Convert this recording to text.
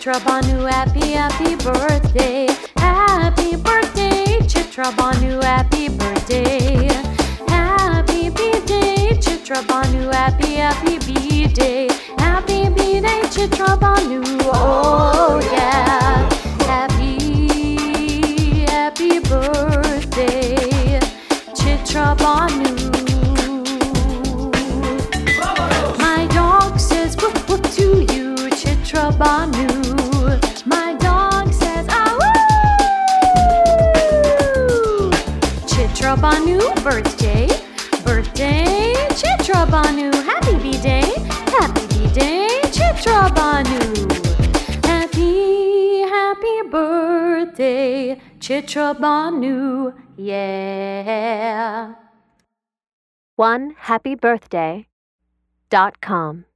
Chitra Banu, happy birthday. Happy birthday, Chitra Banu, happy birthday. Happy B-Day, Chitra Banu, happy B-Day. Happy B-Day, Chitra Banu, oh yeah. Happy birthday, Chitra Banu. My dog says woof woof to you, Chitra Banu. My dog says ah woo. Chitra Banu, birthday, birthday, Chitra Banu. Happy B-Day, Chitra Banu. Happy birthday, Chitra Banu, yeah. OneHappyBirthday.com